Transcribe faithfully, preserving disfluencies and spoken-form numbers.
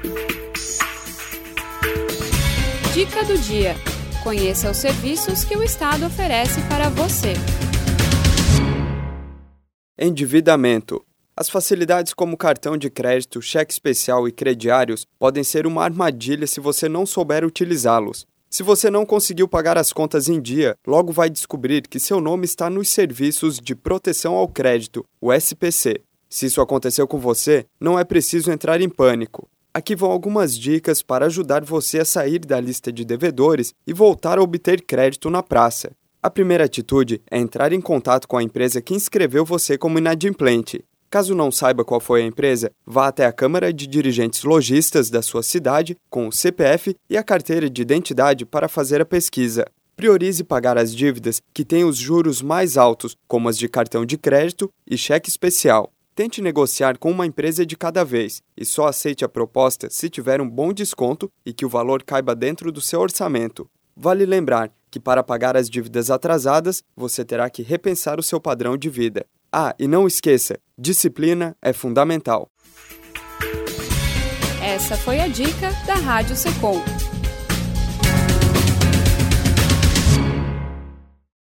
Dica do dia. Conheça os serviços que o Estado oferece para você. Endividamento. As facilidades como cartão de crédito, cheque especial e crediários podem ser uma armadilha se você não souber utilizá-los. Se você não conseguiu pagar as contas em dia, logo vai descobrir que seu nome está nos Serviços de Proteção ao Crédito, o S P C. Se isso aconteceu com você, não é preciso entrar em pânico. Aqui vão algumas dicas para ajudar você a sair da lista de devedores e voltar a obter crédito na praça. A primeira atitude é entrar em contato com a empresa que inscreveu você como inadimplente. Caso não saiba qual foi a empresa, vá até a Câmara de Dirigentes Lojistas da sua cidade com o C P F e a carteira de identidade para fazer a pesquisa. Priorize pagar as dívidas que têm os juros mais altos, como as de cartão de crédito e cheque especial. Tente negociar com uma empresa de cada vez e só aceite a proposta se tiver um bom desconto e que o valor caiba dentro do seu orçamento. Vale lembrar que para pagar as dívidas atrasadas, você terá que repensar o seu padrão de vida. Ah, e não esqueça, disciplina é fundamental. Essa foi a dica da Rádio Secom.